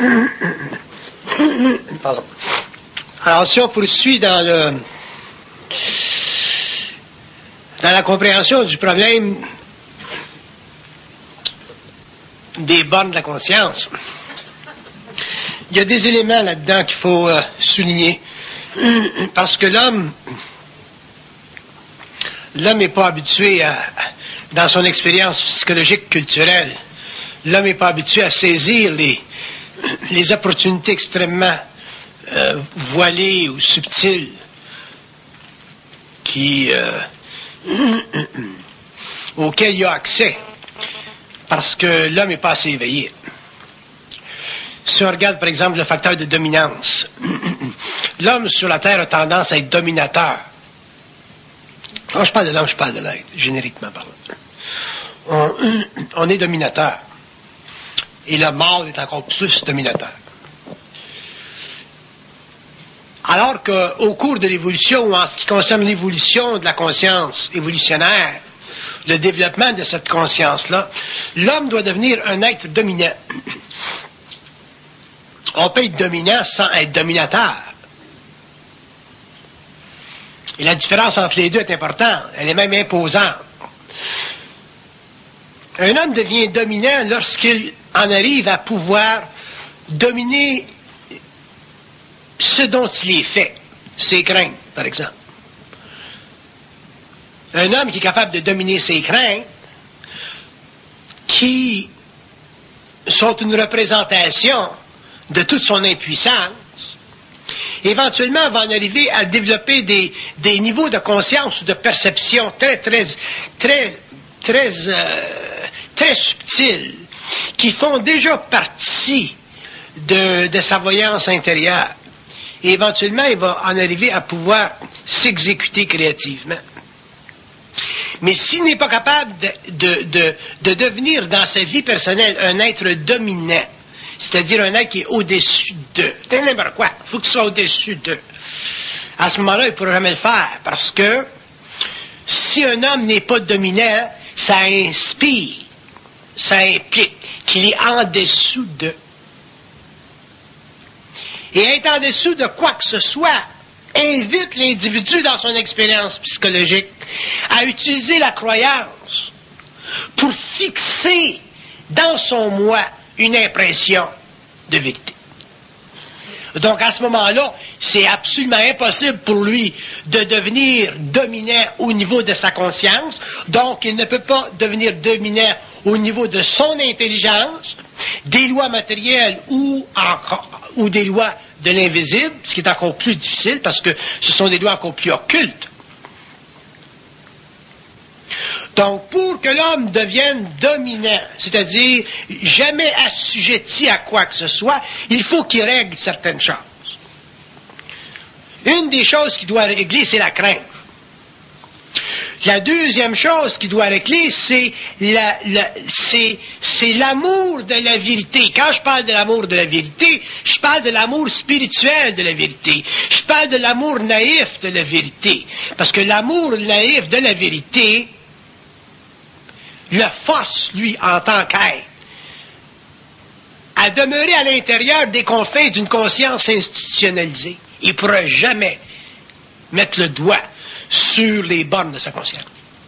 Pardon. Alors, si on poursuit dans la compréhension du problème des bornes de la conscience, il y a des éléments là-dedans qu'il faut souligner. Parce que l'homme n'est pas habitué dans son expérience psychologique culturelle, l'homme n'est pas habitué à saisir les opportunités extrêmement voilées ou subtiles auxquelles il a accès, parce que l'homme n'est pas assez éveillé. Si on regarde par exemple le facteur de dominance, l'homme sur la Terre a tendance à être dominateur. Quand je parle de l'homme, je parle de l'être, génériquement parlant. On est dominateur. Et le mâle est encore plus dominateur. Alors qu'au cours de l'évolution, ou en ce qui concerne l'évolution de la conscience évolutionnaire, le développement de cette conscience-là, l'homme doit devenir un être dominant. On peut être dominant sans être dominateur. Et la différence entre les deux est importante. Elle est même imposante. Un homme devient dominant lorsqu'il en arrive à pouvoir dominer ce dont il est fait. Ses craintes, par exemple. Un homme qui est capable de dominer ses craintes, qui sont une représentation de toute son impuissance, éventuellement va en arriver à développer des niveaux de conscience ou de perception très subtils, qui font déjà partie de sa voyance intérieure. Et éventuellement, il va en arriver à pouvoir s'exécuter créativement. Mais s'il n'est pas capable de devenir dans sa vie personnelle un être dominant, c'est-à-dire un être qui est au-dessus d'eux, c'est n'importe quoi, il faut qu'il soit au-dessus d'eux, à ce moment-là, il ne pourra jamais le faire, parce que si un homme n'est pas dominant, ça inspire, ça implique qu'il est en dessous d'eux. Et être en dessous de quoi que ce soit invite l'individu dans son expérience psychologique à utiliser la croyance pour fixer dans son moi une impression de vérité. Donc à ce moment-là, c'est absolument impossible pour lui de devenir dominant au niveau de sa conscience. Donc il ne peut pas devenir dominant au niveau de son intelligence, des lois matérielles ou des lois de l'invisible, ce qui est encore plus difficile parce que ce sont des lois encore plus occultes. Donc, pour que l'homme devienne dominant, c'est-à-dire jamais assujetti à quoi que ce soit, il faut qu'il règle certaines choses. Une des choses qu'il doit régler, c'est la crainte. La deuxième chose qu'il doit régler, c'est l'amour de la vérité. Quand je parle de l'amour de la vérité, je parle de l'amour spirituel de la vérité. Je parle de l'amour naïf de la vérité. Parce que l'amour naïf de la vérité le force, lui, en tant qu'être, à demeurer à l'intérieur des confins d'une conscience institutionnalisée. Il ne pourra jamais mettre le doigt sur les bornes de sa conscience.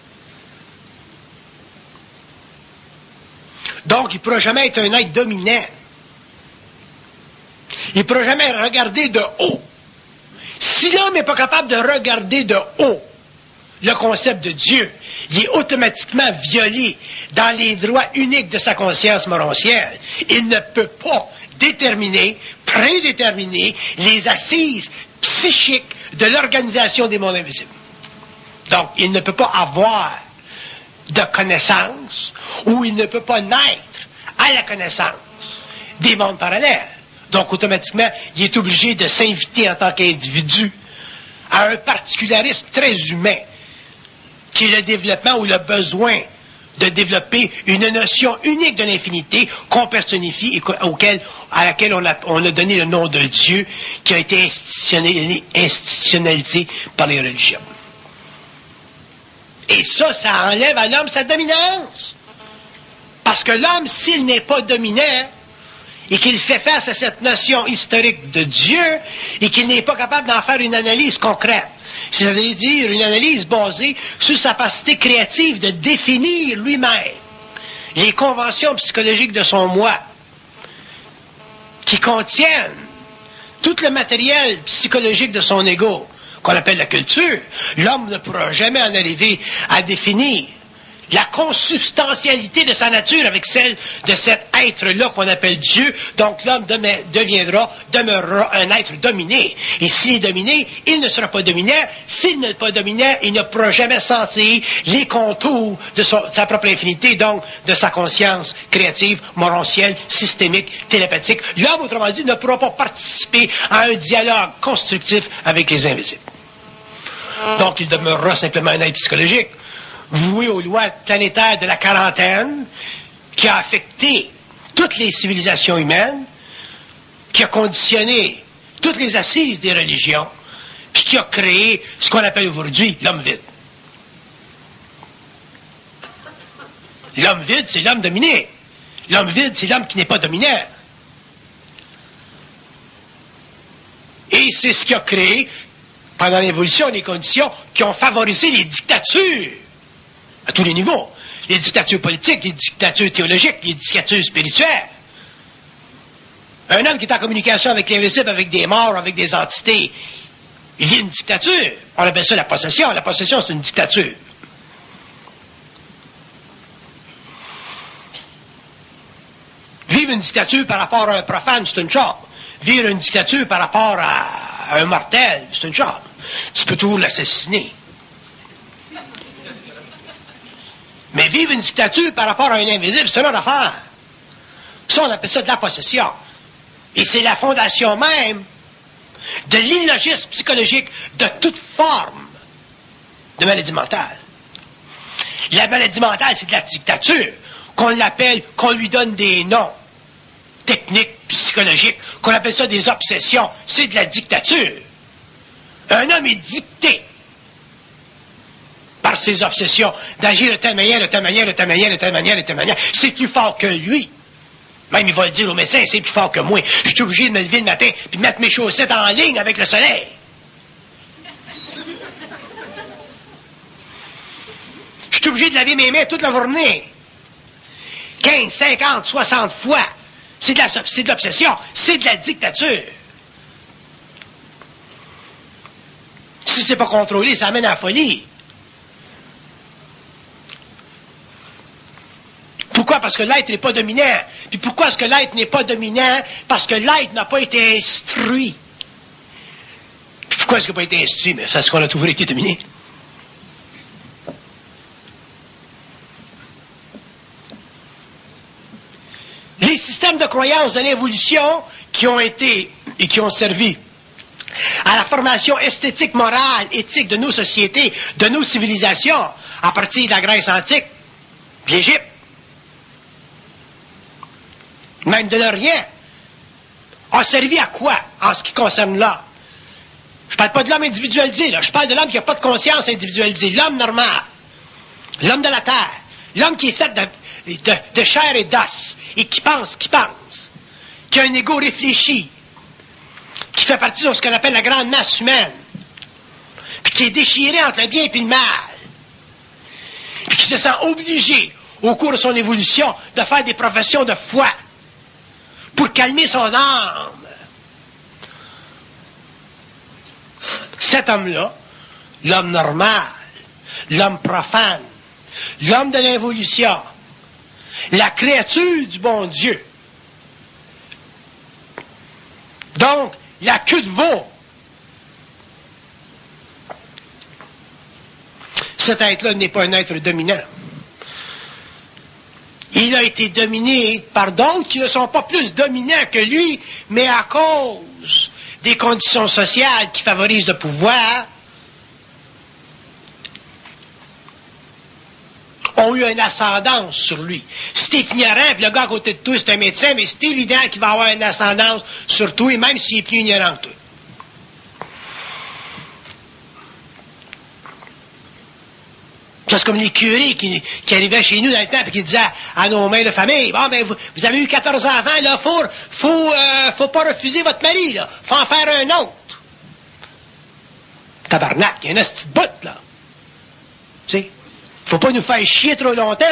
Donc, il ne pourra jamais être un être dominant. Il ne pourra jamais regarder de haut. Si l'homme n'est pas capable de regarder de haut le concept de Dieu, il est automatiquement violé dans les droits uniques de sa conscience moroncière. Il ne peut pas prédéterminer les assises psychiques de l'organisation des mondes invisibles. Donc, il ne peut pas avoir de connaissance ou il ne peut pas naître à la connaissance des mondes parallèles. Donc, automatiquement, il est obligé de s'inviter en tant qu'individu à un particularisme très humain, qui est le développement ou le besoin de développer une notion unique de l'infinité qu'on personnifie et à laquelle on a donné le nom de Dieu, qui a été institutionnalisé par les religions. Et ça enlève à l'homme sa dominance. Parce que l'homme, s'il n'est pas dominant, et qu'il fait face à cette notion historique de Dieu et qu'il n'est pas capable d'en faire une analyse concrète. C'est-à-dire une analyse basée sur sa capacité créative de définir lui-même les conventions psychologiques de son moi qui contiennent tout le matériel psychologique de son ego, qu'on appelle la culture. L'homme ne pourra jamais en arriver à définir la consubstantialité de sa nature avec celle de cet être-là qu'on appelle Dieu. Donc l'homme demeurera un être dominé. Et s'il est dominé, il ne sera pas dominant. S'il n'est pas dominant, il ne pourra jamais sentir les contours de sa propre infinité, donc de sa conscience créative, morontielle, systémique, télépathique. L'homme, autrement dit, ne pourra pas participer à un dialogue constructif avec les invisibles. Donc il demeurera simplement un être psychologique, voué aux lois planétaires de la quarantaine, qui a affecté toutes les civilisations humaines, qui a conditionné toutes les assises des religions, puis qui a créé ce qu'on appelle aujourd'hui l'homme vide. L'homme vide, c'est l'homme dominé. L'homme vide, c'est l'homme qui n'est pas dominant. Et c'est ce qui a créé, pendant l'évolution, les conditions qui ont favorisé les dictatures à tous les niveaux. Les dictatures politiques, les dictatures théologiques, les dictatures spirituelles. Un homme qui est en communication avec l'invisible, avec des morts, avec des entités, il vit une dictature. On appelle ça la possession. La possession, c'est une dictature. Vivre une dictature par rapport à un profane, c'est une chose. Vivre une dictature par rapport à un mortel, c'est une chose. Tu peux toujours l'assassiner. Mais vivre une dictature par rapport à un invisible, c'est une autre affaire. Ça, on appelle ça de la possession. Et c'est la fondation même de l'illogisme psychologique de toute forme de maladie mentale. La maladie mentale, c'est de la dictature. Qu'on l'appelle, qu'on lui donne des noms techniques, psychologiques, qu'on appelle ça des obsessions. C'est de la dictature. Un homme est dicté par ses obsessions, d'agir de telle manière, de telle manière, de telle manière, de telle manière, de telle manière. C'est plus fort que lui. Même il va le dire au médecin, c'est plus fort que moi. Je suis obligé de me lever le matin et de mettre mes chaussettes en ligne avec le soleil. Je suis obligé de laver mes mains toute la journée. 15, 50, 60 fois. C'est de l'obsession. C'est de la dictature. Si c'est pas contrôlé, ça amène à la folie. Pourquoi? Parce que l'être n'est pas dominant. Puis pourquoi est-ce que l'être n'est pas dominant? Parce que l'être n'a pas été instruit. Puis pourquoi est-ce qu'il n'a pas été instruit? Mais parce qu'on a toujours été dominé. Les systèmes de croyance de l'évolution qui ont été et qui ont servi à la formation esthétique, morale, éthique de nos sociétés, de nos civilisations, à partir de la Grèce antique, de l'Égypte, même de l'Orient, a servi à quoi en ce qui concerne l'homme? Je ne parle pas de l'homme individualisé, là. Je parle de l'homme qui n'a pas de conscience individualisée, l'homme normal, l'homme de la terre, l'homme qui est fait de chair et d'os, et qui pense, qui a un ego réfléchi, qui fait partie de ce qu'on appelle la grande masse humaine, puis qui est déchiré entre le bien et le mal, puis qui se sent obligé, au cours de son évolution, de faire des professions de foi, pour calmer son âme. Cet homme-là, l'homme normal, l'homme profane, l'homme de l'évolution, la créature du bon Dieu. Donc, la queue de veau. Cet être-là n'est pas un être dominant. Il a été dominé par d'autres qui ne sont pas plus dominants que lui, mais à cause des conditions sociales qui favorisent le pouvoir, ont eu une ascendance sur lui. Si t'es ignorant, puis le gars à côté de toi, c'est un médecin, mais c'est évident qu'il va avoir une ascendance sur toi, même s'il est plus ignorant que toi. C'est comme les curés qui arrivaient chez nous dans le temps et qui disaient à nos mères de famille, bon, ben, vous avez eu 14 enfants, là, faut pas refuser votre mari, là. Faut en faire un autre. Tabarnak, il y a une petite botte, là. Tu sais, faut pas nous faire chier trop longtemps.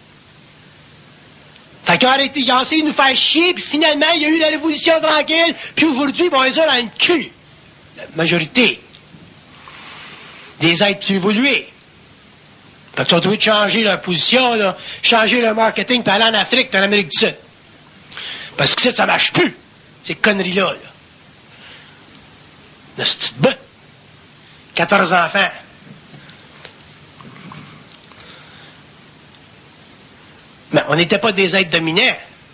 Fait qu'ils ont arrêté, ils ont essayé de nous faire chier, puis finalement, il y a eu la révolution tranquille, puis aujourd'hui, bon, ils ont dans le cul. La majorité des êtres plus évolués. Fait qu'ils ont trouvé de changer leur position, là, changer leur marketing, puis aller en Afrique, puis en Amérique du Sud. Parce que ça marche plus, ces conneries-là. Là. Une petite botte. 14 enfants. Mais on n'était pas des êtres dominants.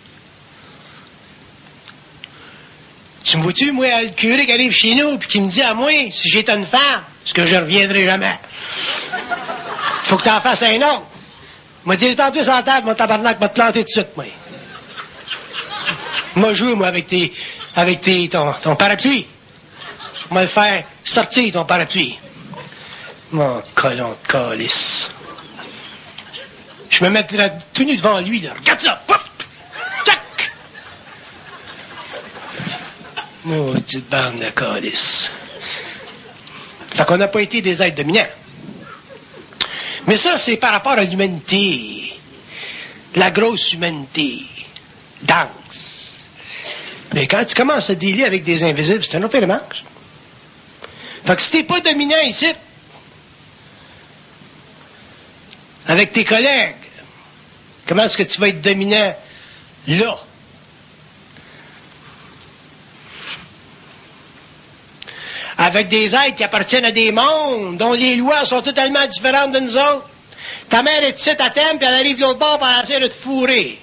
Tu me vois-tu, moi, le curé qui arrive chez nous puis qui me dit à moi, si j'étais une femme, ce que je reviendrai jamais, faut que t'en fasses un autre. M'a dit, tantôt sur la table, mon tabarnak m'a te planté tout de suite, moi. M'a joué, moi, avec ton parapluie. M'a le faire sortir, ton parapluie. Mon colon de calice. Je me mettrais tout nu devant lui, là. Regarde ça! Pop! Tac! Maudite bande de calice. Fait qu'on n'a pas été des êtres dominants. Mais ça, c'est par rapport à l'humanité. La grosse humanité. Dense. Mais quand tu commences à dealer avec des invisibles, c'est un autre élément. Fait que si t'es pas dominant ici, avec tes collègues, comment est-ce que tu vas être dominant là? Avec des êtres qui appartiennent à des mondes dont les lois sont totalement différentes de nous autres. Ta mère est ici, à t'aime, puis elle arrive de l'autre bord pour essayer de te fourrer.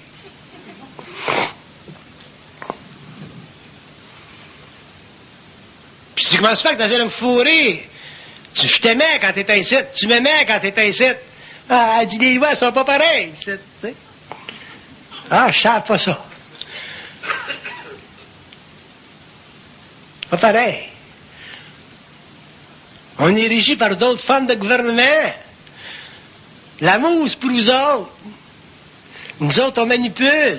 Puis tu commences pas que t'essaies de me fourrer. Je t'aimais quand t'étais ici, tu m'aimais quand t'étais ici. Ah, elle dit les lois sont pas pareilles. Tu sais. Ah, je savais pas ça. Pas pareil. On est régi par d'autres formes de gouvernement. La mousse pour nous autres. Nous autres, on manipule.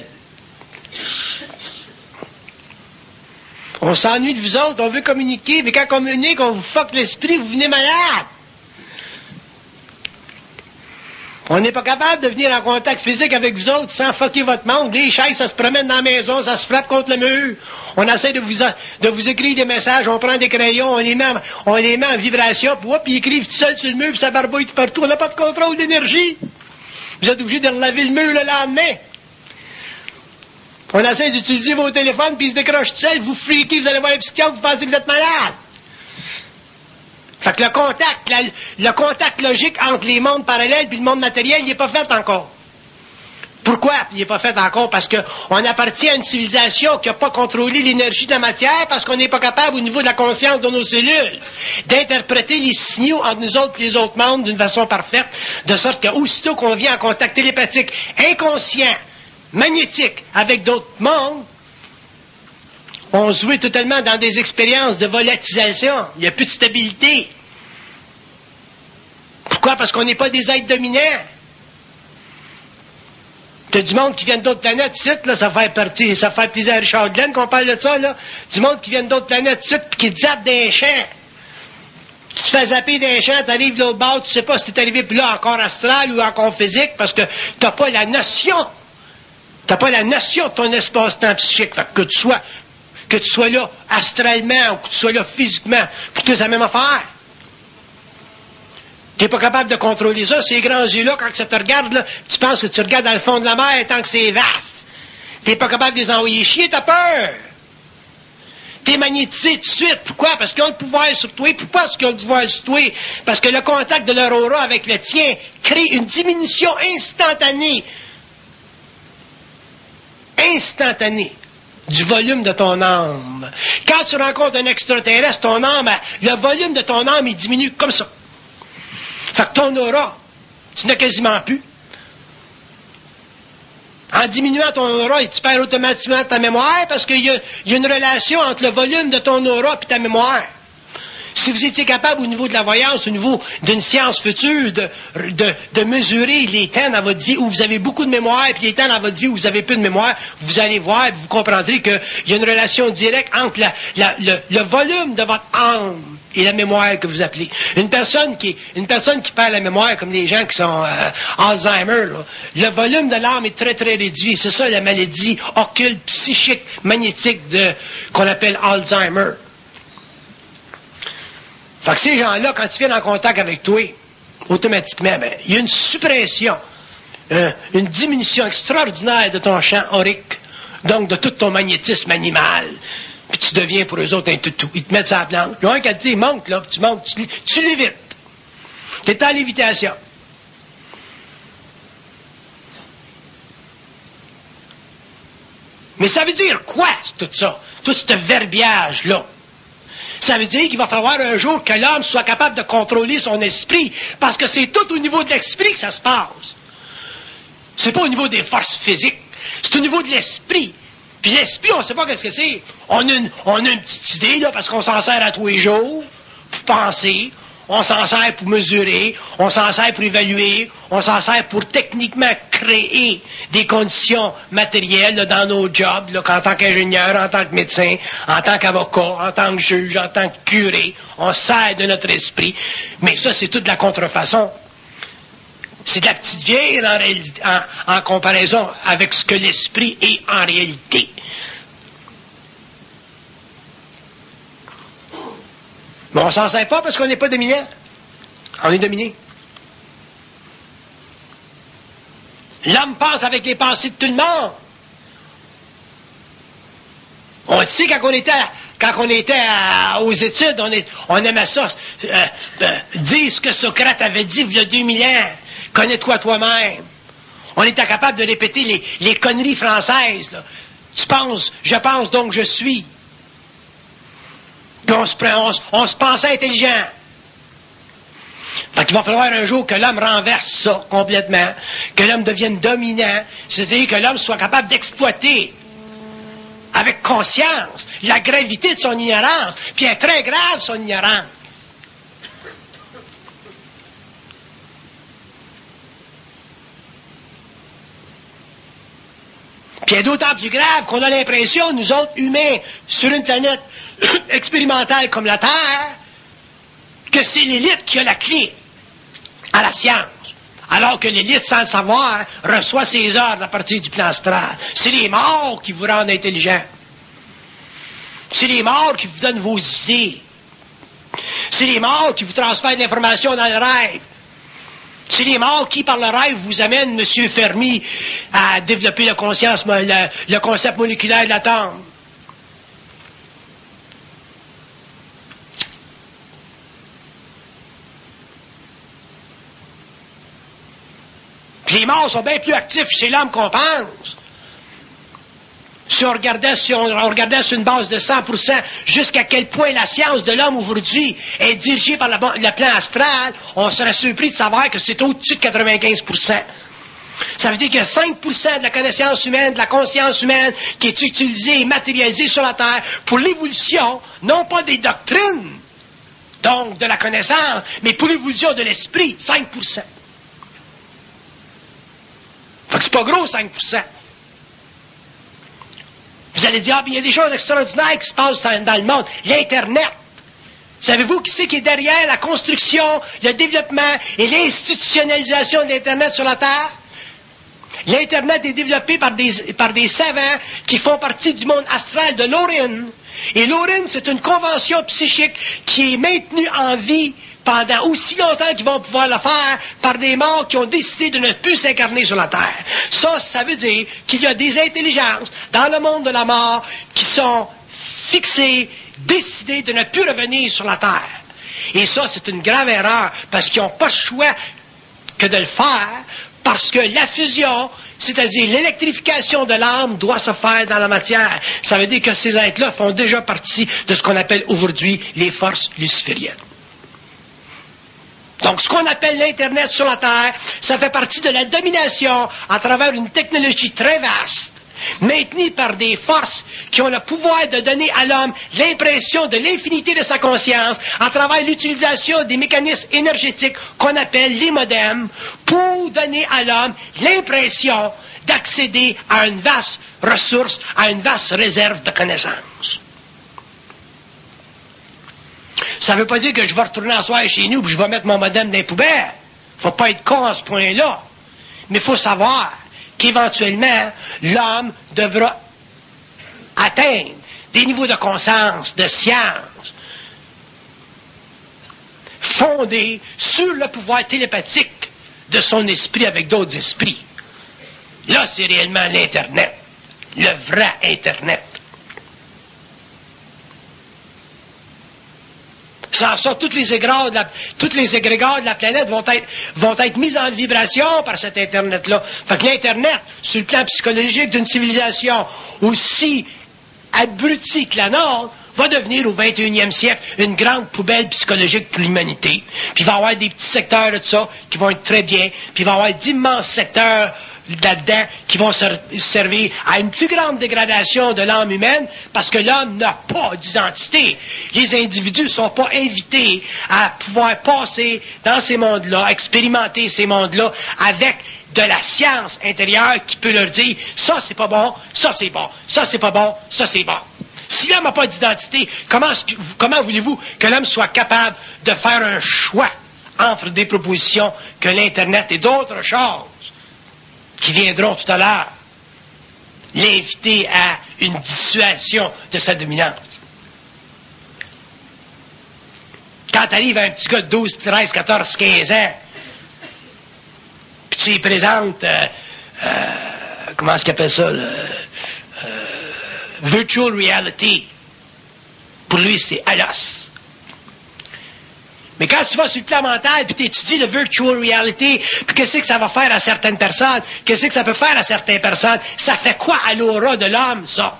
On s'ennuie de vous autres, on veut communiquer, mais quand on communique, on vous fuck l'esprit, vous venez malade. On n'est pas capable de venir en contact physique avec vous autres sans fucker votre monde. Les chaises, ça se promène dans la maison, ça se frappe contre le mur. On essaie de vous écrire des messages, on prend des crayons, on les met en vibration, puis ils écrivent tout seuls sur le mur, puis ça barbouille tout partout. On n'a pas de contrôle d'énergie. Vous êtes obligés de relaver le mur le lendemain. On essaie d'utiliser vos téléphones, puis ils se décrochent tout seuls, vous friquez, vous allez voir un psychiatre, vous pensez que vous êtes malade. Fait que le contact logique entre les mondes parallèles et le monde matériel, il n'est pas fait encore. Pourquoi il n'est pas fait encore? Parce qu'on appartient à une civilisation qui n'a pas contrôlé l'énergie de la matière, parce qu'on n'est pas capable, au niveau de la conscience de nos cellules, d'interpréter les signaux entre nous autres et les autres mondes d'une façon parfaite, de sorte qu'aussitôt qu'on vient en contact télépathique, inconscient, magnétique, avec d'autres mondes, on se joue totalement dans des expériences de volatilisation. Il n'y a plus de stabilité. Pourquoi? Parce qu'on n'est pas des êtres dominants. T'as du monde qui vient d'autres planètes, ici, là, ça fait plaisir à Richard Glenn qu'on parle de ça, là. Du monde qui vient d'autres planètes, ici, puis qui te zappe d'un champ. Tu te fais zapper d'un champ, t'arrives de l'autre bord, tu sais pas si t'es arrivé plus là encore astral ou encore physique, parce que t'as pas la notion. T'as pas la notion de ton espace-temps psychique. Fait que tu sois là astralement ou que tu sois là physiquement, pour que tu aies la même affaire. Tu n'es pas capable de contrôler ça. Ces grands yeux-là, quand ça te regarde, là, tu penses que tu regardes dans le fond de la mer tant que c'est vaste. Tu n'es pas capable de les envoyer chier, t'as peur. Tu es magnétisé tout de suite. Pourquoi? Parce qu'ils ont le pouvoir sur toi. Pourquoi est-ce qu'ils ont le pouvoir sur toi? Parce que le contact de leur aura avec le tien crée une diminution instantanée du volume de ton âme. Quand tu rencontres un extraterrestre, ton âme, le volume de ton âme, il diminue comme ça. Fait que ton aura, tu n'as quasiment plus. En diminuant ton aura, tu perds automatiquement ta mémoire parce qu'il y a une relation entre le volume de ton aura et ta mémoire. Si vous étiez capable au niveau de la voyance, au niveau d'une science future, de mesurer les temps dans votre vie où vous avez beaucoup de mémoire, puis les temps dans votre vie où vous avez peu de mémoire, vous allez voir, vous comprendrez qu'il y a une relation directe entre le volume de votre âme et la mémoire que vous appelez. Une personne qui perd la mémoire, comme les gens qui sont Alzheimer, là, le volume de l'âme est très, très réduit. C'est ça la maladie occulte, psychique, magnétique qu'on appelle Alzheimer. Fait que ces gens-là, quand ils viennent en contact avec toi, automatiquement, il y a une suppression, une diminution extraordinaire de ton champ aurique, donc de tout ton magnétisme animal. Puis tu deviens pour eux autres un toutou. Ils te mettent sur la planche. Il y a un qui te dit, monte là, puis tu montes, tu l'évites. Tu es en lévitation. Mais ça veut dire quoi, tout ça? Tout ce verbiage-là? Ça veut dire qu'il va falloir un jour que l'homme soit capable de contrôler son esprit, parce que c'est tout au niveau de l'esprit que ça se passe. C'est pas au niveau des forces physiques, c'est au niveau de l'esprit. Puis l'esprit, on ne sait pas qu'est-ce que c'est. On a une petite idée, là, parce qu'on s'en sert à tous les jours, pour penser, on s'en sert pour mesurer, on s'en sert pour évaluer, on s'en sert pour techniquement créer des conditions matérielles là, dans nos jobs, là, en tant qu'ingénieur, en tant que médecin, en tant qu'avocat, en tant que juge, en tant que curé. On sert de notre esprit. Mais ça, c'est toute de la contrefaçon. C'est de la petite vieille en comparaison avec ce que l'esprit est en réalité. Mais on ne s'en sert pas parce qu'on n'est pas dominant. On est dominé. L'homme pense avec les pensées de tout le monde. On le sait, quand on était aux études, on aimait ça. Dire ce que Socrate avait dit il y a 2000 ans. Connais-toi toi-même. On était capable de répéter les conneries françaises. Là. Tu penses, je pense, donc je suis. Puis on se pensait intelligent. Fait qu'il va falloir un jour que l'homme renverse ça complètement, que l'homme devienne dominant, c'est-à-dire que l'homme soit capable d'exploiter avec conscience la gravité de son ignorance, puis elle est très grave, son ignorance. Puis elle est d'autant plus grave qu'on a l'impression, nous autres humains, sur une planète expérimentale comme la Terre, que c'est l'élite qui a la clé à la science. Alors que l'élite, sans le savoir, reçoit ses ordres à partir du plan astral. C'est les morts qui vous rendent intelligents. C'est les morts qui vous donnent vos idées. C'est les morts qui vous transfèrent l'information dans le rêve. C'est les morts qui, par le rêve, vous amènent, M. Fermi, à développer la conscience, le concept moléculaire de l'atome. Puis les morts sont bien plus actifs chez l'homme qu'on pense. Si on regardait sur une base de 100%, jusqu'à quel point la science de l'homme aujourd'hui est dirigée par le plan astral, on serait surpris de savoir que c'est au-dessus de 95%. Ça veut dire qu'il y a 5% de la connaissance humaine, de la conscience humaine, qui est utilisée et matérialisée sur la Terre pour l'évolution, non pas des doctrines, donc de la connaissance, mais pour l'évolution de l'esprit, 5%. Fait que c'est pas gros, 5%. Vous allez dire, il y a des choses extraordinaires qui se passent dans le monde. L'Internet. Savez-vous qui c'est qui est derrière la construction, le développement et l'institutionnalisation de l'Internet sur la Terre? L'Internet est développé par des savants qui font partie du monde astral de l'Orin. Et l'Orin, c'est une convention psychique qui est maintenue en vie pendant aussi longtemps qu'ils vont pouvoir le faire par des morts qui ont décidé de ne plus s'incarner sur la Terre. Ça veut dire qu'il y a des intelligences dans le monde de la mort qui sont fixées, décidées de ne plus revenir sur la Terre. Et ça, c'est une grave erreur, parce qu'ils n'ont pas le choix que de le faire, parce que la fusion, c'est-à-dire l'électrification de l'âme, doit se faire dans la matière. Ça veut dire que ces êtres-là font déjà partie de ce qu'on appelle aujourd'hui les forces lucifériennes. Donc, ce qu'on appelle l'Internet sur la Terre, ça fait partie de la domination à travers une technologie très vaste maintenus par des forces qui ont le pouvoir de donner à l'homme l'impression de l'infinité de sa conscience à travers l'utilisation des mécanismes énergétiques qu'on appelle les modems pour donner à l'homme l'impression d'accéder à une vaste ressource, à une vaste réserve de connaissances. Ça ne veut pas dire que je vais retourner en soirée chez nous et je vais mettre mon modem dans les poubelles. Il ne faut pas être con à ce point-là. Mais il faut savoir qu'éventuellement, l'homme devra atteindre des niveaux de conscience, de science, fondés sur le pouvoir télépathique de son esprit avec d'autres esprits. Là, c'est réellement l'Internet, le vrai Internet. Sans ça, tous les égrégats de la planète vont être mis en vibration par cet Internet-là. Fait que l'Internet, sur le plan psychologique d'une civilisation aussi abrutie que la nôtre, va devenir au 21e siècle une grande poubelle psychologique pour l'humanité. Puis il va y avoir des petits secteurs de ça qui vont être très bien. Puis il va y avoir d'immenses secteurs là-dedans qui vont servir à une plus grande dégradation de l'âme humaine parce que l'homme n'a pas d'identité. Les individus ne sont pas invités à pouvoir passer dans ces mondes-là, expérimenter ces mondes-là avec de la science intérieure qui peut leur dire « ça c'est pas bon, ça c'est bon, ça c'est pas bon, ça c'est bon ». Si l'homme n'a pas d'identité, comment voulez-vous que l'homme soit capable de faire un choix entre des propositions que l'Internet et d'autres choses qui viendront tout à l'heure l'inviter à une dissuasion de sa dominance? Quand tu arrives à un petit gars de 12, 13, 14, 15 ans, puis tu lui présentes, comment est-ce qu'il appelle ça, virtual reality, pour lui c'est à l'os. Mais quand tu vas sur le plan mental, puis tu étudies le virtual reality, puis qu'est-ce que ça va faire à certaines personnes, qu'est-ce que ça peut faire à certaines personnes, ça fait quoi à l'aura de l'homme, ça?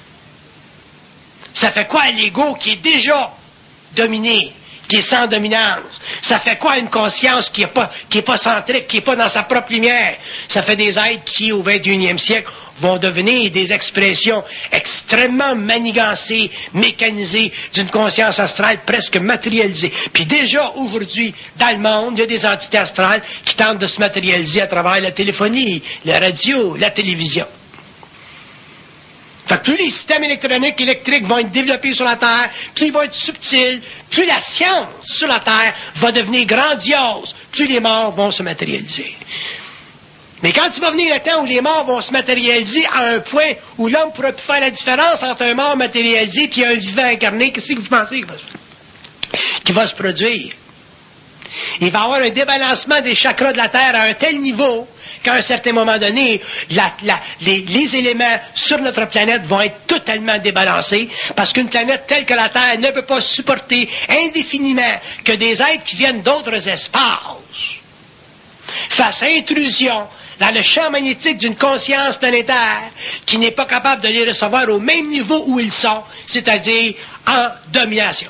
Ça fait quoi à l'ego qui est déjà dominé, qui est sans dominance? Ça fait quoi à une conscience qui est pas centrique, qui est pas dans sa propre lumière? Ça fait des êtres qui, au 21e siècle, vont devenir des expressions extrêmement manigancées, mécanisées, d'une conscience astrale presque matérialisée. Puis déjà, aujourd'hui, dans le monde, il y a des entités astrales qui tentent de se matérialiser à travers la téléphonie, la radio, la télévision. Fait que plus les systèmes électriques vont être développés sur la Terre, plus ils vont être subtils, plus la science sur la Terre va devenir grandiose, plus les morts vont se matérialiser. Mais quand tu vas venir le temps où les morts vont se matérialiser à un point où l'homme ne pourra plus faire la différence entre un mort matérialisé et un vivant incarné, qu'est-ce que vous pensez qui va se produire? Il va y avoir un débalancement des chakras de la Terre à un tel niveau qu'à un certain moment donné, les éléments sur notre planète vont être totalement débalancés parce qu'une planète telle que la Terre ne peut pas supporter indéfiniment que des êtres qui viennent d'autres espaces fassent intrusion dans le champ magnétique d'une conscience planétaire qui n'est pas capable de les recevoir au même niveau où ils sont, c'est-à-dire en domination.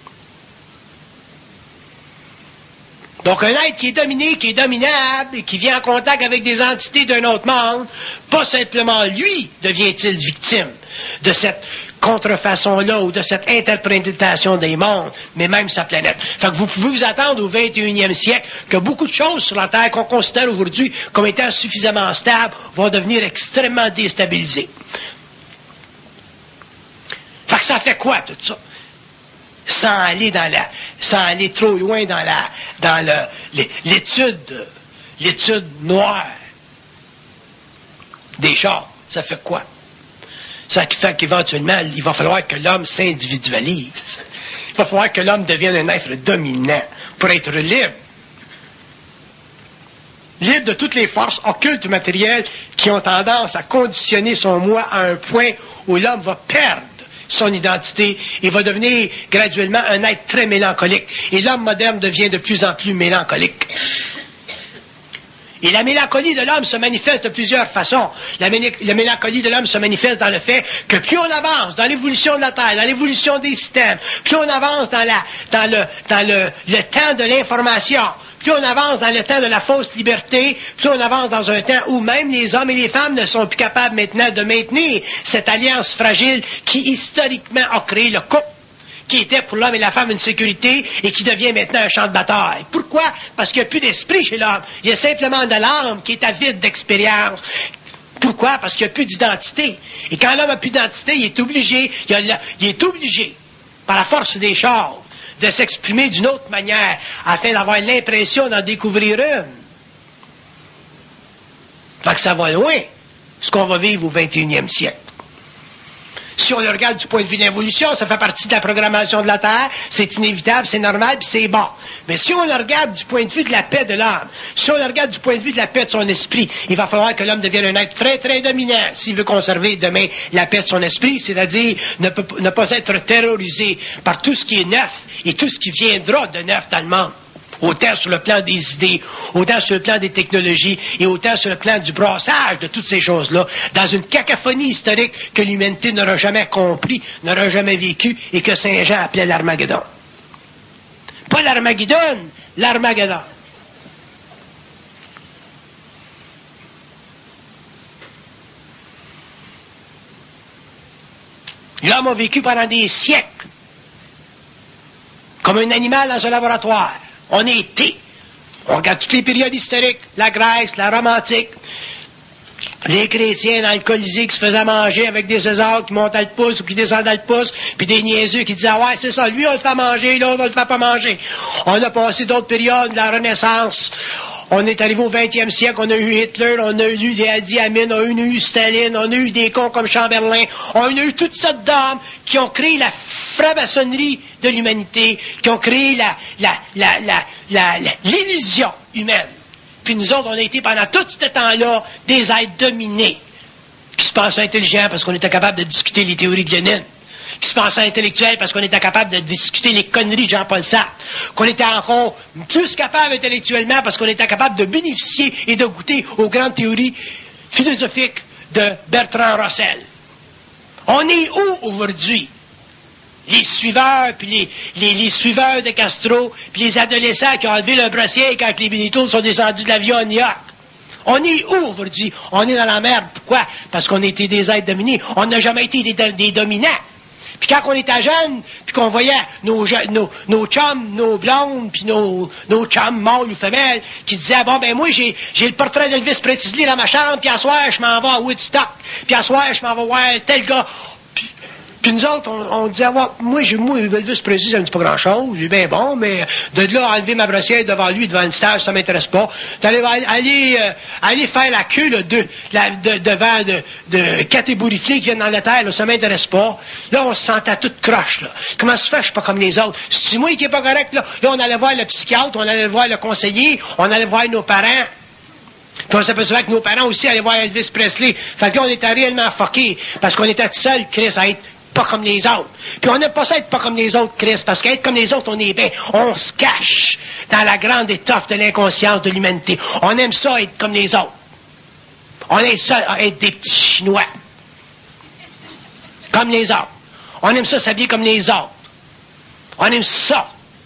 Donc, un être qui est dominé, qui est dominable, et qui vient en contact avec des entités d'un autre monde, pas simplement lui devient-il victime de cette contrefaçon-là ou de cette interprétation des mondes, mais même sa planète. Fait que vous pouvez vous attendre au 21e siècle que beaucoup de choses sur la Terre qu'on considère aujourd'hui comme étant suffisamment stables vont devenir extrêmement déstabilisées. Fait que ça fait quoi tout ça? Sans aller trop loin dans l'étude noire des choses. Ça fait quoi? Ça fait qu'éventuellement, il va falloir que l'homme s'individualise. Il va falloir que l'homme devienne un être dominant pour être libre. Libre de toutes les forces occultes matérielles qui ont tendance à conditionner son moi à un point où l'homme va perdre son identité et va devenir graduellement un être très mélancolique. Et l'homme moderne devient de plus en plus mélancolique. Et la mélancolie de l'homme se manifeste de plusieurs façons. La mélancolie de l'homme se manifeste dans le fait que plus on avance dans l'évolution de la Terre, dans l'évolution des systèmes, plus on avance dans le temps de l'information, plus on avance dans le temps de la fausse liberté, plus on avance dans un temps où même les hommes et les femmes ne sont plus capables maintenant de maintenir cette alliance fragile qui historiquement a créé le couple, qui était pour l'homme et la femme une sécurité et qui devient maintenant un champ de bataille. Pourquoi? Parce qu'il n'y a plus d'esprit chez l'homme. Il y a simplement de l'âme qui est avide d'expérience. Pourquoi? Parce qu'il n'y a plus d'identité. Et quand l'homme n'a plus d'identité, il est obligé, par la force des choses, de s'exprimer d'une autre manière, afin d'avoir l'impression d'en découvrir une. Fait que ça va loin, ce qu'on va vivre au 21e siècle. Si on le regarde du point de vue de l'évolution, ça fait partie de la programmation de la Terre, c'est inévitable, c'est normal, puis c'est bon. Mais si on le regarde du point de vue de la paix de l'âme, si on le regarde du point de vue de la paix de son esprit, il va falloir que l'homme devienne un être très, très dominant s'il veut conserver demain la paix de son esprit, c'est-à-dire ne pas être terrorisé par tout ce qui est neuf et tout ce qui viendra de neuf dans le monde. Autant sur le plan des idées, autant sur le plan des technologies et autant sur le plan du brassage de toutes ces choses-là, dans une cacophonie historique que l'humanité n'aura jamais compris, n'aura jamais vécu et que Saint Jean appelait l'Armageddon. Pas l'Armageddon, l'Armageddon. L'homme a vécu pendant des siècles comme un animal dans un laboratoire. On regarde toutes les périodes historiques, la Grèce, la Rome antique, les chrétiens dans le Colisée qui se faisaient manger avec des Césars qui montaient le pouce ou qui descendaient le pouce, puis des niaiseux qui disaient « Ouais, c'est ça, lui on le fait manger, l'autre on le fait pas manger. » On a passé d'autres périodes, la Renaissance. On est arrivé au 20e siècle, on a eu Hitler, on a eu des Idi Amin, on a eu Staline, on a eu des cons comme Chamberlain, on a eu toutes sortes d'hommes qui ont créé la franc-maçonnerie de l'humanité, qui ont créé l'illusion humaine. Puis nous autres, on a été pendant tout ce temps-là des êtres dominés, qui se pensaient intelligents parce qu'on était capable de discuter les théories de Lénine, qui se pensaient intellectuels parce qu'on était capable de discuter les conneries de Jean-Paul Sartre, qu'on était encore plus capable intellectuellement parce qu'on était capable de bénéficier et de goûter aux grandes théories philosophiques de Bertrand Russell. On est où aujourd'hui? Les suiveurs, puis les suiveurs de Castro, puis les adolescents qui ont enlevé le brassier quand les Benito sont descendus de l'avion à New York. On est où aujourd'hui? On est dans la merde. Pourquoi? Parce qu'on était des êtres dominés. On n'a jamais été des dominants. Puis quand on était jeunes, puis qu'on voyait nos chums, nos blondes, puis nos chums mâles ou femelles, qui disaient, bon, ben moi, j'ai le portrait d'Elvis Presley dans ma chambre, puis à soir, je m'en vais à Woodstock, puis à soir, je m'en vais voir tel gars. Puis nous autres, on disait, moi, Elvis Presley, ça me dit pas grand-chose, j'ai bien bon, mais de là, enlever ma brossière devant lui, devant une stage, ça m'intéresse pas. Aller faire la queue, là, devant de catébouriflés qui viennent dans la terre, là, ça m'intéresse pas. Là, on se sentait toute croche, là. Comment ça se fait, je suis pas comme les autres? C'est moi qui est pas correct, là. Là, on allait voir le psychiatre, on allait voir le conseiller, on allait voir nos parents. Puis on s'apercevait que nos parents aussi allaient voir Elvis Presley. Fait que là, on était réellement fuckés, parce qu'on était tout seuls, Chris, à être pas comme les autres. Puis on n'aime pas ça être pas comme les autres, Christ, parce qu'être comme les autres, on est bien. On se cache dans la grande étoffe de l'inconscience de l'humanité. On aime ça être comme les autres. On aime ça être des petits Chinois. Comme les autres. On aime ça s'habiller comme les autres. On aime ça.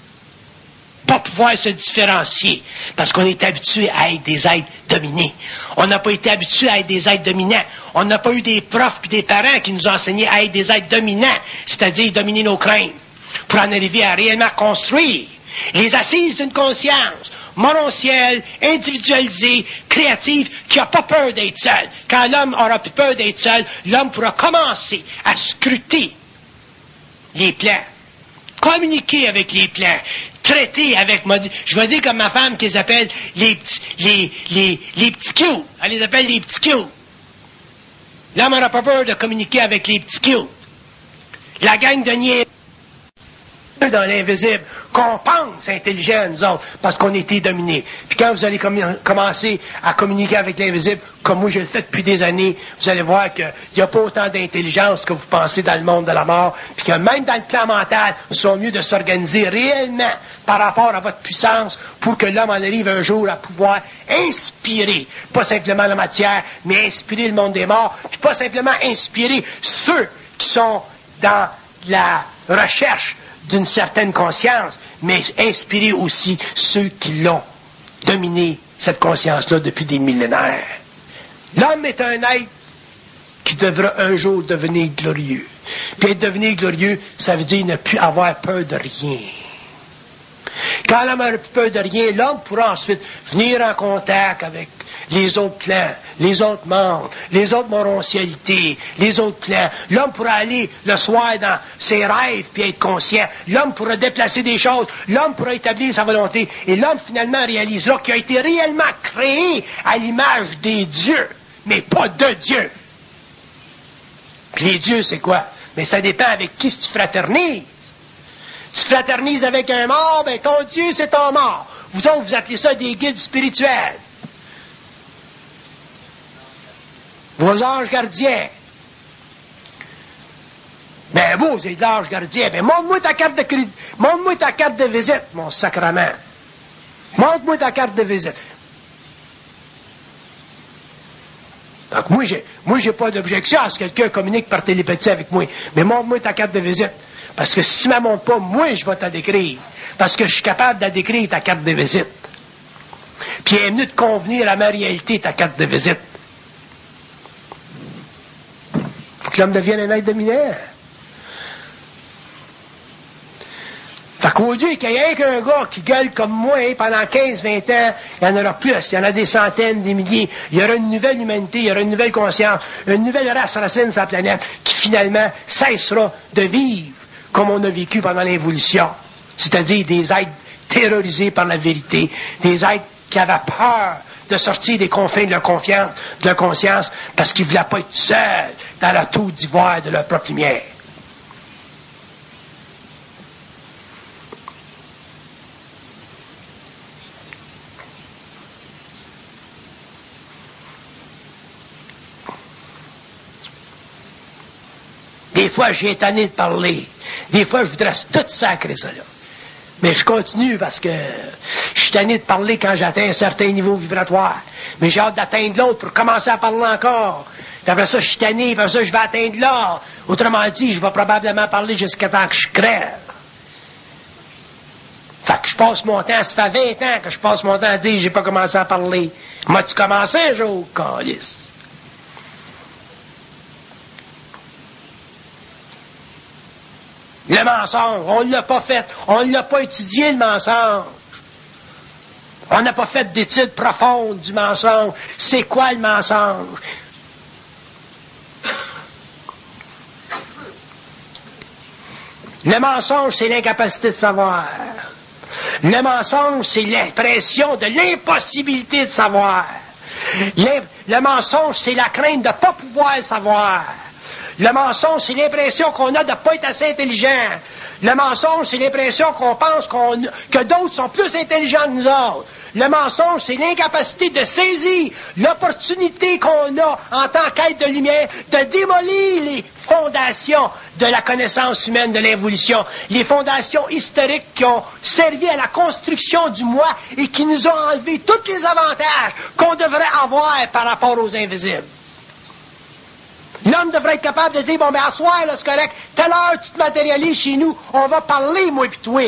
Pas pouvoir se différencier, parce qu'on est habitué à être des êtres dominés. On n'a pas été habitué à être des êtres dominants. On n'a pas eu des profs et des parents qui nous ont enseigné à être des êtres dominants, c'est-à-dire dominer nos craintes, pour en arriver à réellement construire les assises d'une conscience morontielle, individualisée, créative, qui n'a pas peur d'être seul. Quand l'homme aura plus peur d'être seul, l'homme pourra commencer à scruter les plans, communiquer avec les plans, traiter avec, je vais dire comme ma femme qui les appelle les petits Q. Elle les appelle les petits Q. L'homme n'aura pas peur de communiquer avec les petits Q. La gang de niais dans l'invisible, qu'on pense intelligent, nous autres, parce qu'on était dominés. Puis quand vous allez commencer à communiquer avec l'invisible, comme moi je le fais depuis des années, vous allez voir qu'il n'y a pas autant d'intelligence que vous pensez dans le monde de la mort, puis que même dans le plan mental, ils sont mieux de s'organiser réellement par rapport à votre puissance pour que l'homme en arrive un jour à pouvoir inspirer, pas simplement la matière, mais inspirer le monde des morts, puis pas simplement inspirer ceux qui sont dans la recherche d'une certaine conscience, mais inspirer aussi ceux qui l'ont dominé cette conscience-là depuis des millénaires. L'homme est un être qui devra un jour devenir glorieux. Puis être devenu glorieux, ça veut dire ne plus avoir peur de rien. Quand l'homme n'a plus peur de rien, l'homme pourra ensuite venir en contact avec les autres plans, les autres mondes, les autres morontialités, les autres plans. L'homme pourra aller le soir dans ses rêves puis être conscient. L'homme pourra déplacer des choses. L'homme pourra établir sa volonté. Et l'homme finalement réalisera qu'il a été réellement créé à l'image des dieux, mais pas de Dieu. Puis les dieux, c'est quoi? Mais ça dépend avec qui tu fraternises. Tu fraternises avec un mort, ben ton Dieu, c'est ton mort. Vous autres, vous appelez ça des guides spirituels. Vos anges gardiens. Ben vous, c'est de l'ange gardien. Ben montre-moi ta carte de crédit. Montre-moi ta carte de visite, mon sacrement. Montre-moi ta carte de visite. Donc moi, j'ai pas d'objection à ce que quelqu'un communique par télépathie avec moi. Mais montre-moi ta carte de visite. Parce que si tu ne me montres pas, moi, je vais te la décrire. Parce que je suis capable de la décrire, ta carte de visite. Puis il est venu de convenir à ma réalité, ta carte de visite. Faut que l'homme devienne un être dominant. Fait qu'au lieu qu'il y ait qu'un gars qui gueule comme moi pendant 15-20 ans, il y en aura plus, il y en a des centaines, des milliers. Il y aura une nouvelle humanité, il y aura une nouvelle conscience, une nouvelle race racine sur la planète qui finalement cessera de vivre comme on a vécu pendant l'évolution. C'est-à-dire des êtres terrorisés par la vérité, des êtres qui avaient peur de sortir des confins de leur conscience parce qu'ils ne voulaient pas être seuls dans la tour d'ivoire de leur propre lumière. Des fois, j'ai tanné de parler. Des fois, je voudrais tout sacrer ça, là. Mais je continue parce que je suis tanné de parler quand j'atteins un certain niveau vibratoire. Mais j'ai hâte d'atteindre l'autre pour commencer à parler encore. Puis après ça, je suis tanné, puis après ça, je vais atteindre l'autre. Autrement dit, je vais probablement parler jusqu'à temps que je crève. Fait que je passe mon temps, ça fait 20 ans que je passe mon temps à dire j'ai pas commencé à parler. M'as-tu commencé un jour, câlisse? Le mensonge, on ne l'a pas fait. On ne l'a pas étudié, le mensonge. On n'a pas fait d'études profondes du mensonge. C'est quoi le mensonge? Le mensonge, c'est l'incapacité de savoir. Le mensonge, c'est l'impression de l'impossibilité de savoir. Le mensonge, c'est la crainte de ne pas pouvoir savoir. Le mensonge, c'est l'impression qu'on a de ne pas être assez intelligent. Le mensonge, c'est l'impression qu'on pense que d'autres sont plus intelligents que nous autres. Le mensonge, c'est l'incapacité de saisir l'opportunité qu'on a en tant qu'être de lumière de démolir les fondations de la connaissance humaine, de l'évolution. Les fondations historiques qui ont servi à la construction du moi et qui nous ont enlevé tous les avantages qu'on devrait avoir par rapport aux invisibles. L'homme devrait être capable de dire, bon, ben, à soir, là, c'est correct, telle heure, tu te matérialises chez nous, on va parler, moi pis toi.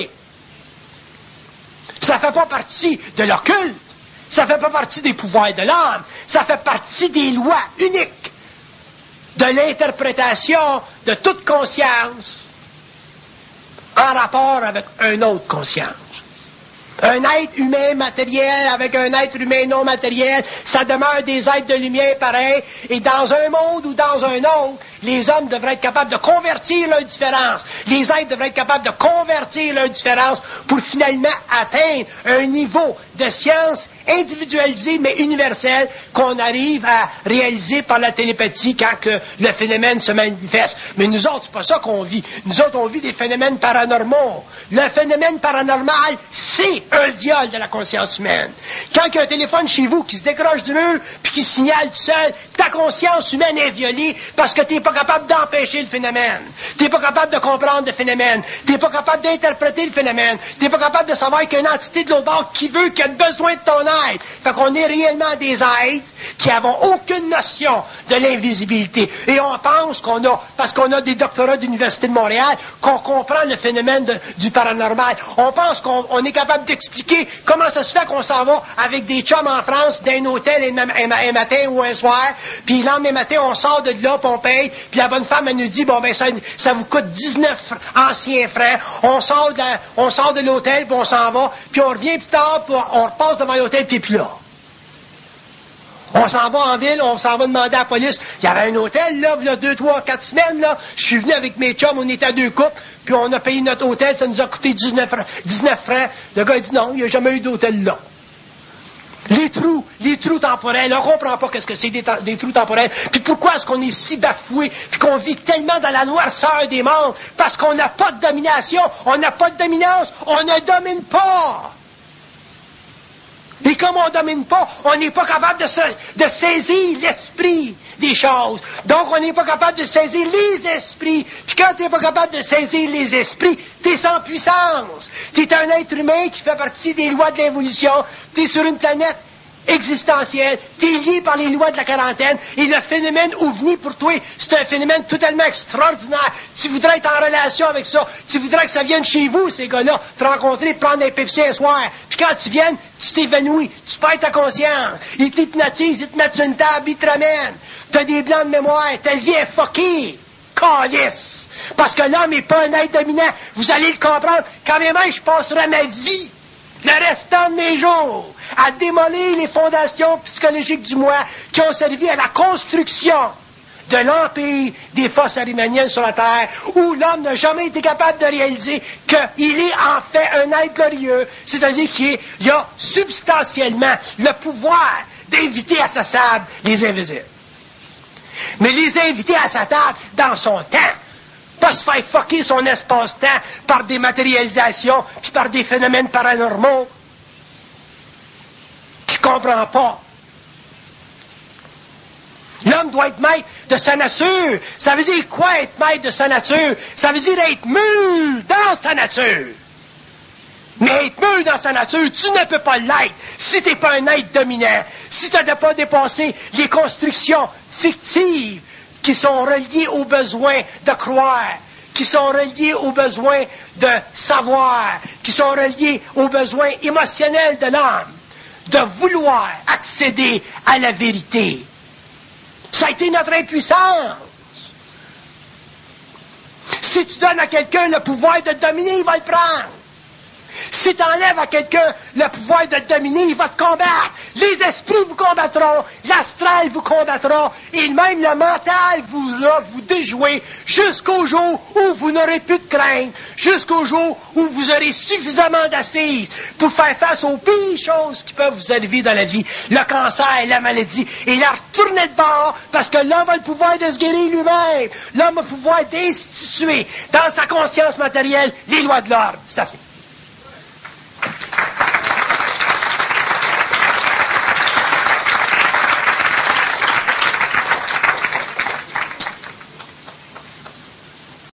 Ça fait pas partie de l'occulte. Ça fait pas partie des pouvoirs de l'homme. Ça fait partie des lois uniques de l'interprétation de toute conscience en rapport avec une autre conscience. Un être humain matériel avec un être humain non matériel, ça demeure des êtres de lumière pareils. Et dans un monde ou dans un autre, les hommes devraient être capables de convertir leurs différences. Les êtres devraient être capables de convertir leurs différences pour finalement atteindre un niveau de science individualisée mais universelle qu'on arrive à réaliser par la télépathie quand que le phénomène se manifeste. Mais nous autres, c'est pas ça qu'on vit. Nous autres, on vit des phénomènes paranormaux. Le phénomène paranormal, c'est un viol de la conscience humaine. Quand il y a un téléphone chez vous qui se décroche du mur puis qui signale tout seul, ta conscience humaine est violée parce que tu n'es pas capable d'empêcher le phénomène. Tu n'es pas capable de comprendre le phénomène. Tu n'es pas capable d'interpréter le phénomène. Tu n'es pas capable de savoir qu'il y a une entité de l'autre bord qui veut, qui a besoin de ton êtres. Fait qu'on est réellement des êtres qui n'avons aucune notion de l'invisibilité. Et on pense qu'on a, parce qu'on a des doctorats d'Université de Montréal, qu'on comprend le phénomène du paranormal. On pense qu'on est capable d'expliquer comment ça se fait qu'on s'en va avec des chums en France d'un hôtel un matin ou un soir, puis le lendemain matin, on sort de là, puis on paye, puis la bonne femme, elle nous dit, bon, ben, ça vous coûte 19 anciens francs, on sort de l'hôtel, puis on s'en va, puis on revient plus tard, puis on repasse devant l'hôtel, puis plus là. On s'en va en ville, on s'en va demander à la police. Il y avait un hôtel, là, il y a 2, 3, 4 semaines, là. Je suis venu avec mes chums, on était à 2 couples, puis on a payé notre hôtel, ça nous a coûté 19 francs. Le gars, il dit non, il n'y a jamais eu d'hôtel là. Les trous temporels, on ne comprend pas qu'est-ce que c'est des trous temporels. Puis pourquoi est-ce qu'on est si bafoué, puis qu'on vit tellement dans la noirceur des mondes? Parce qu'on n'a pas de domination, on n'a pas de dominance, on ne domine pas. Et comme on ne domine pas, on n'est pas capable de saisir l'esprit des choses. Donc, on n'est pas capable de saisir les esprits. Puis quand tu n'es pas capable de saisir les esprits, tu es sans puissance. Tu es un être humain qui fait partie des lois de l'évolution. Tu es sur une planète existentielle. Tu es lié par les lois de la quarantaine. Et le phénomène OVNI, pour toi, c'est un phénomène totalement extraordinaire. Tu voudrais être en relation avec ça. Tu voudrais que ça vienne chez vous, ces gars-là, te rencontrer, prendre un Pepsi un soir. Puis quand tu viennes, tu t'évanouis. Tu perds ta conscience. Ils t'hypnotisent, ils te mettent sur une table, ils te ramènent. T'as des blancs de mémoire. Ta vie est fuckée. Calice. Parce que l'homme n'est pas un être dominant. Vous allez le comprendre. Quand même, je passerai ma vie, le restant de mes jours, à démolir les fondations psychologiques du moi qui ont servi à la construction de l'empire des forces arimaniennes sur la Terre, où l'homme n'a jamais été capable de réaliser qu'il est en fait un être glorieux, c'est-à-dire qu'il a substantiellement le pouvoir d'inviter à sa table les invisibles. Mais les inviter à sa table dans son temps, pas se faire fucker son espace-temps par des matérialisations puis par des phénomènes paranormaux qu'il ne comprend pas. L'homme doit être maître de sa nature. Ça veut dire quoi être maître de sa nature? Ça veut dire être mûr dans sa nature. Mais être mûr dans sa nature, tu ne peux pas l'être si tu n'es pas un être dominant, si tu n'as pas dépassé les constructions fictives qui sont reliées au besoin de croire, qui sont reliées au besoin de savoir, qui sont reliées aux besoins émotionnels de l'âme, de vouloir accéder à la vérité. Ça a été notre impuissance. Si tu donnes à quelqu'un le pouvoir de te dominer, il va le prendre. Si tu enlèves à quelqu'un le pouvoir de te dominer, il va te combattre. Les esprits vous combattront, l'astral vous combattra, et même le mental vous déjouer jusqu'au jour où vous n'aurez plus de crainte, jusqu'au jour où vous aurez suffisamment d'assises pour faire face aux pires choses qui peuvent vous arriver dans la vie, le cancer, la maladie, et la retourner de bord, parce que l'homme a le pouvoir de se guérir lui-même. L'homme a le pouvoir d'instituer dans sa conscience matérielle les lois de l'ordre. C'est assez.